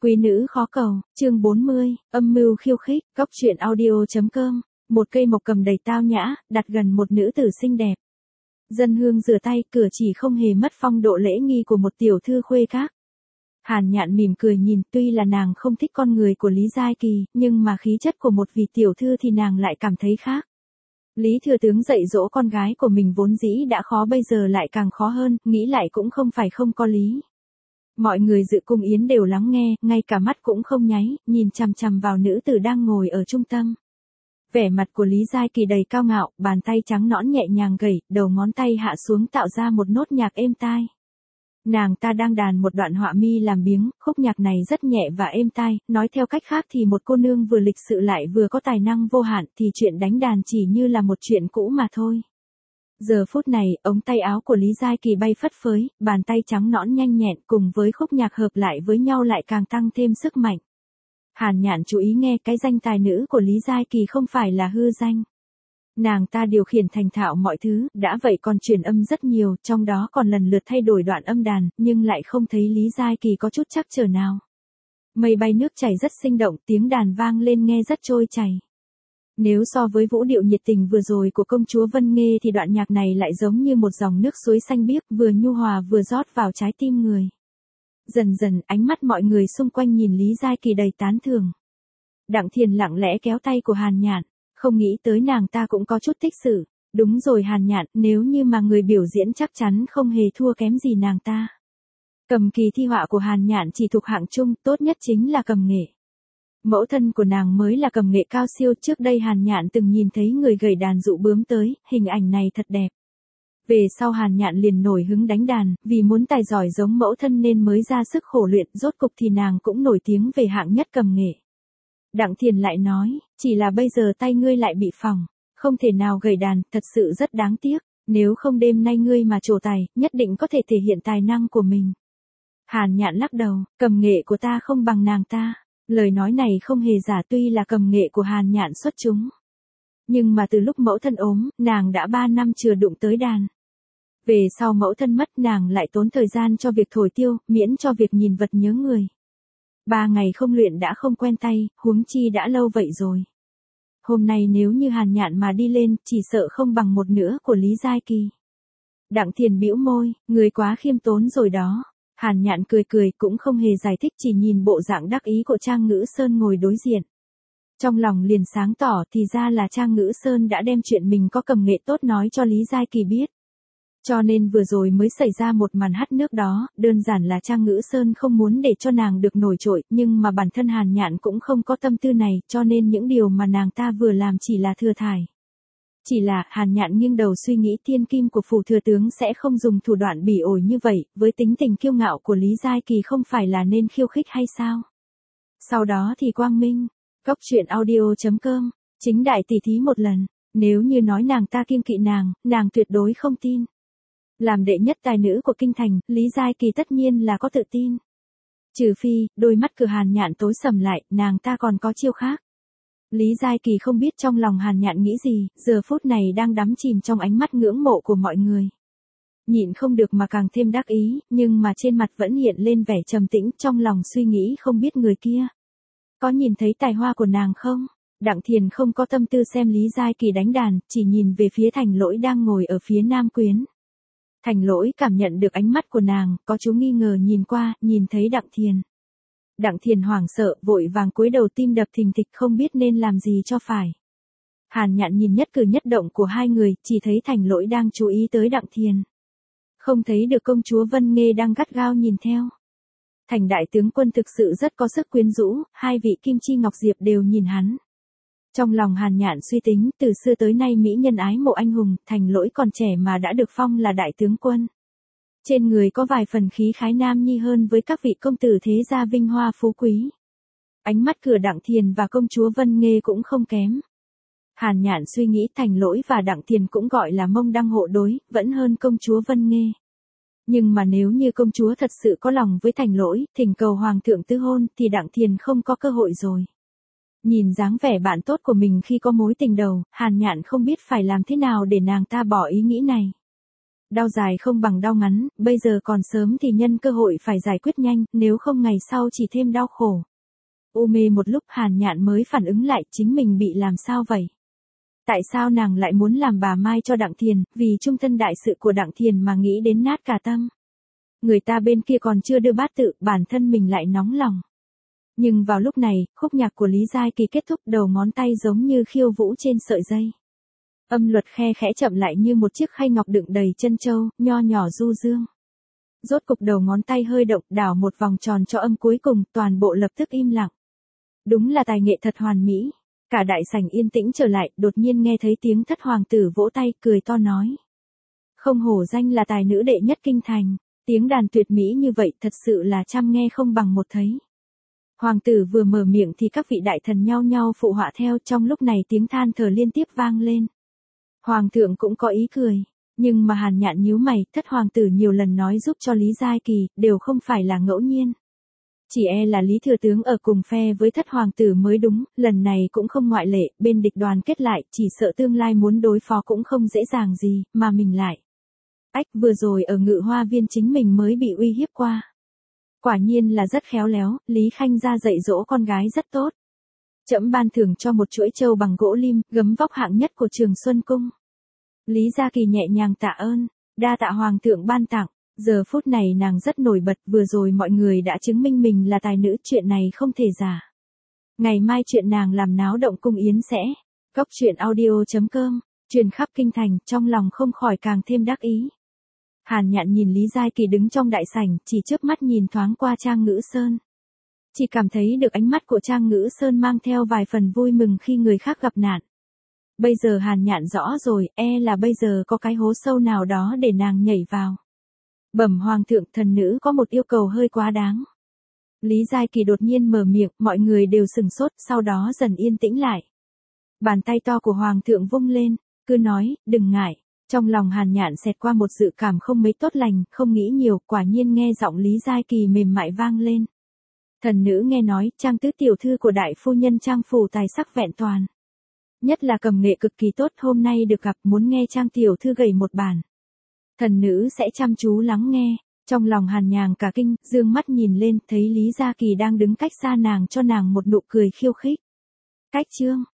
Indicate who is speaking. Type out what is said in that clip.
Speaker 1: Quý nữ khó cầu, chương 40, âm mưu khiêu khích, góc truyện audio.com. Một cây mộc cầm đầy tao nhã, đặt gần một nữ tử xinh đẹp. Dân hương rửa tay, cửa chỉ không hề mất phong độ lễ nghi của một tiểu thư khuê các. Hàn Nhạn mỉm cười nhìn, tuy là nàng không thích con người của Lý Giai Kỳ, nhưng mà khí chất của một vị tiểu thư thì nàng lại cảm thấy khác. Lý thừa tướng dạy dỗ con gái của mình vốn dĩ đã khó, bây giờ lại càng khó hơn, nghĩ lại cũng không phải không có lý. Mọi người dự cung yến đều lắng nghe, ngay cả mắt cũng không nháy, nhìn chằm chằm vào nữ tử đang ngồi ở trung tâm. Vẻ mặt của Lý Giai Kỳ đầy cao ngạo, bàn tay trắng nõn nhẹ nhàng gẩy, đầu ngón tay hạ xuống tạo ra một nốt nhạc êm tai. Nàng ta đang đàn một đoạn họa mi làm biếng, khúc nhạc này rất nhẹ và êm tai, nói theo cách khác thì một cô nương vừa lịch sự lại vừa có tài năng vô hạn thì chuyện đánh đàn chỉ như là một chuyện cũ mà thôi. Giờ phút này, ống tay áo của Lý Giai Kỳ bay phất phới, bàn tay trắng nõn nhanh nhẹn cùng với khúc nhạc hợp lại với nhau lại càng tăng thêm sức mạnh. Hàn Nhạn chú ý nghe, cái danh tài nữ của Lý Giai Kỳ không phải là hư danh. Nàng ta điều khiển thành thạo mọi thứ, đã vậy còn truyền âm rất nhiều, trong đó còn lần lượt thay đổi đoạn âm đàn, nhưng lại không thấy Lý Giai Kỳ có chút trắc trở nào. Mây bay nước chảy rất sinh động, tiếng đàn vang lên nghe rất trôi chảy. Nếu so với vũ điệu nhiệt tình vừa rồi của công chúa Vân Nghê thì đoạn nhạc này lại giống như một dòng nước suối xanh biếc, vừa nhu hòa vừa rót vào trái tim người. Dần dần, ánh mắt mọi người xung quanh nhìn Lý Giai Kỳ đầy tán thưởng. Đặng Thiền lặng lẽ kéo tay của Hàn Nhạn, không nghĩ tới nàng ta cũng có chút thích sự. Đúng rồi Hàn Nhạn, nếu như mà người biểu diễn chắc chắn không hề thua kém gì nàng ta. Cầm kỳ thi họa của Hàn Nhạn chỉ thuộc hạng trung, tốt nhất chính là cầm nghệ. Mẫu thân của nàng mới là cầm nghệ cao siêu, trước đây Hàn Nhạn từng nhìn thấy người gảy đàn dụ bướm tới, hình ảnh này thật đẹp. Về sau Hàn Nhạn liền nổi hứng đánh đàn, vì muốn tài giỏi giống mẫu thân nên mới ra sức khổ luyện, rốt cục thì nàng cũng nổi tiếng về hạng nhất cầm nghệ. Đặng Thiền lại nói, chỉ là bây giờ tay ngươi lại bị phỏng, không thể nào gảy đàn, thật sự rất đáng tiếc, nếu không đêm nay ngươi mà trổ tài, nhất định có thể thể hiện tài năng của mình. Hàn Nhạn lắc đầu, cầm nghệ của ta không bằng nàng ta. Lời nói này không hề giả, tuy là cầm nghệ của Hàn Nhạn xuất chúng. Nhưng mà từ lúc mẫu thân ốm, nàng đã 3 năm chưa đụng tới đàn. Về sau mẫu thân mất, nàng lại tốn thời gian cho việc thổi tiêu, miễn cho việc nhìn vật nhớ người. 3 ngày không luyện đã không quen tay, huống chi đã lâu vậy rồi. Hôm nay nếu như Hàn Nhạn mà đi lên, chỉ sợ không bằng một nửa của Lý Giai Kỳ. Đặng Thiền bĩu môi, người quá khiêm tốn rồi đó. Hàn Nhạn cười cười cũng không hề giải thích, chỉ nhìn bộ dạng đắc ý của Trang Ngữ Sơn ngồi đối diện. Trong lòng liền sáng tỏ, thì ra là Trang Ngữ Sơn đã đem chuyện mình có cầm nghệ tốt nói cho Lý Giai Kỳ biết. Cho nên vừa rồi mới xảy ra một màn hắt nước đó, đơn giản là Trang Ngữ Sơn không muốn để cho nàng được nổi trội, nhưng mà bản thân Hàn Nhạn cũng không có tâm tư này, cho nên những điều mà nàng ta vừa làm chỉ là thừa thải. Chỉ là, Hàn Nhạn nghiêng đầu suy nghĩ, thiên kim của phủ thừa tướng sẽ không dùng thủ đoạn bỉ ổi như vậy, với tính tình kiêu ngạo của Lý Giai Kỳ không phải là nên khiêu khích hay sao? Sau đó thì quang minh, góc truyện audio.com, chính đại tỷ thí một lần, nếu như nói nàng ta kiêng kỵ nàng tuyệt đối không tin. Làm đệ nhất tài nữ của kinh thành, Lý Giai Kỳ tất nhiên là có tự tin. Trừ phi, đôi mắt của Hàn Nhạn tối sầm lại, nàng ta còn có chiêu khác. Lý Giai Kỳ không biết trong lòng Hàn Nhạn nghĩ gì, giờ phút này đang đắm chìm trong ánh mắt ngưỡng mộ của mọi người. Nhịn không được mà càng thêm đắc ý, nhưng mà trên mặt vẫn hiện lên vẻ trầm tĩnh, trong lòng suy nghĩ không biết người kia có nhìn thấy tài hoa của nàng không? Đặng Thiền không có tâm tư xem Lý Giai Kỳ đánh đàn, chỉ nhìn về phía Thành Lỗi đang ngồi ở phía nam quyến. Thành Lỗi cảm nhận được ánh mắt của nàng, có chú nghi ngờ nhìn qua, nhìn thấy Đặng Thiền. Đặng Thiền hoảng sợ, vội vàng cúi đầu, tim đập thình thịch không biết nên làm gì cho phải. Hàn Nhạn nhìn nhất cử nhất động của hai người, chỉ thấy Thành Lỗi đang chú ý tới Đặng Thiền. Không thấy được công chúa Vân Nghê đang gắt gao nhìn theo. Thành đại tướng quân thực sự rất có sức quyến rũ, hai vị Kim Chi Ngọc Diệp đều nhìn hắn. Trong lòng Hàn Nhạn suy tính, từ xưa tới nay mỹ nhân ái mộ anh hùng, Thành Lỗi còn trẻ mà đã được phong là đại tướng quân. Trên người có vài phần khí khái nam nhi hơn với các vị công tử thế gia vinh hoa phú quý. Ánh mắt cửa Đặng Thiền và công chúa Vân Nghê cũng không kém. Hàn Nhạn suy nghĩ Thành Lỗi và Đặng Thiền cũng gọi là mông đăng hộ đối, vẫn hơn công chúa Vân Nghê. Nhưng mà nếu như công chúa thật sự có lòng với Thành Lỗi, thỉnh cầu hoàng thượng tư hôn, thì Đặng Thiền không có cơ hội rồi. Nhìn dáng vẻ bạn tốt của mình khi có mối tình đầu, Hàn Nhạn không biết phải làm thế nào để nàng ta bỏ ý nghĩ này. Đau dài không bằng đau ngắn, bây giờ còn sớm thì nhân cơ hội phải giải quyết nhanh, nếu không ngày sau chỉ thêm đau khổ. U mê một lúc Hàn Nhạn mới phản ứng lại chính mình bị làm sao vậy. Tại sao nàng lại muốn làm bà Mai cho Đặng Thiền, vì trung thân đại sự của Đặng Thiền mà nghĩ đến nát cả tâm. Người ta bên kia còn chưa đưa bát tự, bản thân mình lại nóng lòng. Nhưng vào lúc này, khúc nhạc của Lý Giai Kỳ kết thúc, đầu ngón tay giống như khiêu vũ trên sợi dây. Âm luật khe khẽ chậm lại như một chiếc khay ngọc đựng đầy chân châu, nho nhỏ du dương. Rốt cục đầu ngón tay hơi động, đảo một vòng tròn cho âm cuối cùng, toàn bộ lập tức im lặng. Đúng là tài nghệ thật hoàn mỹ. Cả đại sảnh yên tĩnh trở lại, đột nhiên nghe thấy tiếng Thất hoàng tử vỗ tay, cười to nói. Không hổ danh là tài nữ đệ nhất kinh thành, tiếng đàn tuyệt mỹ như vậy thật sự là trăm nghe không bằng một thấy. Hoàng tử vừa mở miệng thì các vị đại thần nhau nhau phụ họa theo, trong lúc này tiếng than thở liên tiếp vang lên. Hoàng thượng cũng có ý cười, nhưng mà Hàn Nhạn nhíu mày, Thất hoàng tử nhiều lần nói giúp cho Lý Giai Kỳ, đều không phải là ngẫu nhiên. Chỉ e là Lý thừa tướng ở cùng phe với Thất hoàng tử mới đúng, lần này cũng không ngoại lệ, bên địch đoàn kết lại, chỉ sợ tương lai muốn đối phó cũng không dễ dàng gì, mà mình lại. Ách, vừa rồi ở Ngự Hoa Viên chính mình mới bị uy hiếp qua. Quả nhiên là rất khéo léo, Lý Khanh ra dạy dỗ con gái rất tốt. Trẫm ban thưởng cho một chuỗi châu bằng gỗ lim, gấm vóc hạng nhất của Trường Xuân Cung. Lý Gia Kỳ nhẹ nhàng tạ ơn, đa tạ hoàng thượng ban tặng. Giờ phút này nàng rất nổi bật, vừa rồi mọi người đã chứng minh mình là tài nữ, chuyện này không thể giả. Ngày mai chuyện nàng làm náo động cung yến sẽ. Góc truyện audio.com, truyền khắp kinh thành, trong lòng không khỏi càng thêm đắc ý. Hàn Nhạn nhìn Lý Giai Kỳ đứng trong đại sảnh, chỉ chớp mắt nhìn thoáng qua Trang Ngữ Sơn. Chỉ cảm thấy được ánh mắt của Trang Ngữ Sơn mang theo vài phần vui mừng khi người khác gặp nạn. Bây giờ Hàn Nhạn rõ rồi, e là bây giờ có cái hố sâu nào đó để nàng nhảy vào. Bẩm hoàng thượng, thần nữ có một yêu cầu hơi quá đáng. Lý Giai Kỳ đột nhiên mở miệng, mọi người đều sừng sốt, sau đó dần yên tĩnh lại. Bàn tay to của hoàng thượng vung lên, cứ nói, đừng ngại. Trong lòng Hàn Nhạn xẹt qua một dự cảm không mấy tốt lành, không nghĩ nhiều, quả nhiên nghe giọng Lý Giai Kỳ mềm mại vang lên. Thần nữ nghe nói, Trang tứ tiểu thư của đại phu nhân Trang phủ tài sắc vẹn toàn. Nhất là cầm nghệ cực kỳ tốt, hôm nay được gặp, muốn nghe Trang tiểu thư gầy một bản. Thần nữ sẽ chăm chú lắng nghe. Trong lòng Hàn Nhàn cả kinh, dương mắt nhìn lên, thấy Lý Gia Kỳ đang đứng cách xa nàng, cho nàng một nụ cười khiêu khích. Cách chương